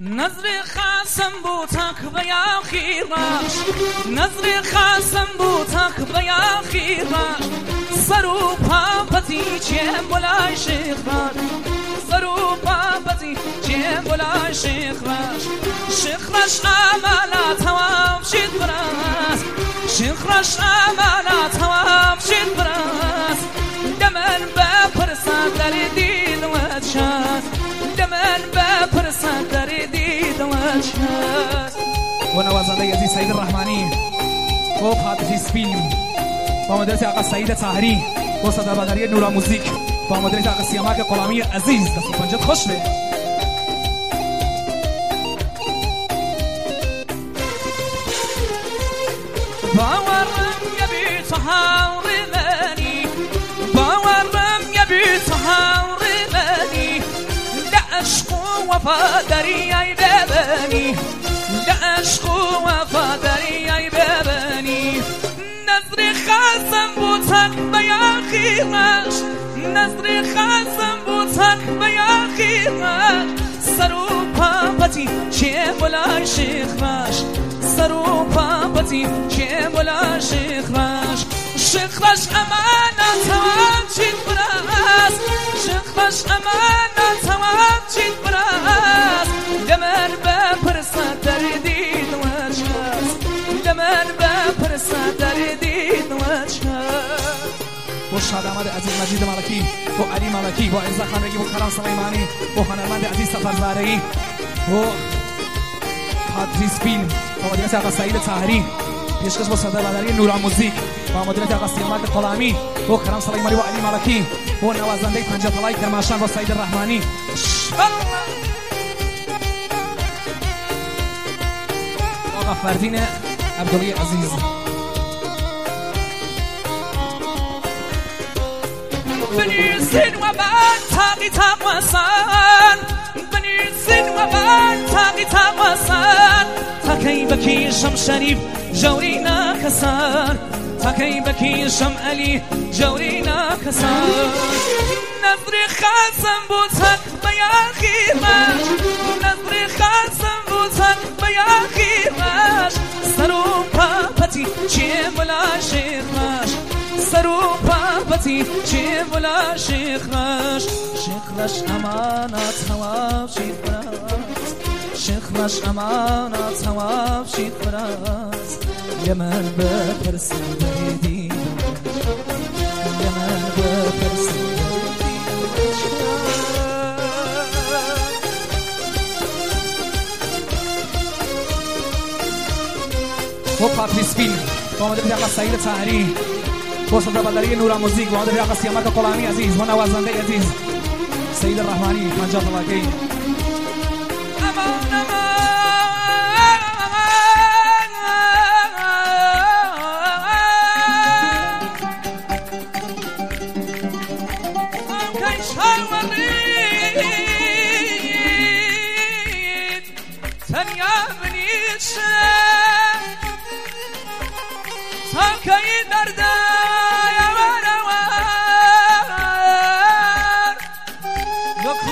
نظر خاصم بو تاک بیا خیراش نظر خاصم بو تاک بیا خیراش سرو پاپتی چه بلای شیخ باش سرو پاپتی چه بلای شیخ باش شیخ راش امالا توام شید براس شیخ راش امالا توام شید براس دمن بپرسان در دید وجهات دمن بپرسان در دید وجهات ونوازنده عزیز سعید الرحمانی و خاطری سپین با مدیریت آقا سعید طاهری و صدابداری نورا موزیک با مدیریت آقا سیامک غلامی عزیز دست پنجت خوش به باورم یبی تو هاوری منی باورم یبی تو هاوری منی لعشق و وفاداری ای ببنی لعشق و وفاداری ای ببنی نظر خاصم بو تک بیا خیرش نظر خاصم بو تک بیا خیرش سرو پاپتی چه بلای شیخ باش سرو پاپتی چه بلای شیخ باش شیخ باش امانت توام چید براس شیخ باش امانت توام چید براس دمن بپرسان در دید وجهات دمن بپرسان در دید وجهات و شاد احمد عزیز مجید ملکی و علی ملکی و عزت خانگی و کرم سلیمانی و هنرمند عزیز سفرزارعی و خاطری سپین و مدیریت آقا سعید طاهری پیشکش با صدابداری نورا موزیک و مدیریت آقا سیامک غلامی و کرم سلیمانی و علی ملکی و نوازنده پنجطلای کرماشان و سعید الرحمانی آقا فردین عبدالله عزیز بنیزین و من تاقی تقوسن بنیزین و من تاقی تقوسن تا کی بکیشم شریف جوری نکسن تا کی بکیشم علی جوری نکسن نظر خاصم بو تک بیا خیرش نظر خاصم بو تک بیا خیرش سرو پاپتی چه بلا شیخش سرو پاپتی چه بلا شیخش شیخش امانت هوا شید براس شیخش امانت هوا شید براس یمن بپرسن دیدی یمن بپرسن و خاطری سپین با مدیریت آقا سعید طاهری و صدابداری نورا موزیک و مدیریت آقا سیامک غلامی عزیز و نوازنده عزیز سعید الرحمانی پنجاه طلاقی تاکی درده یوان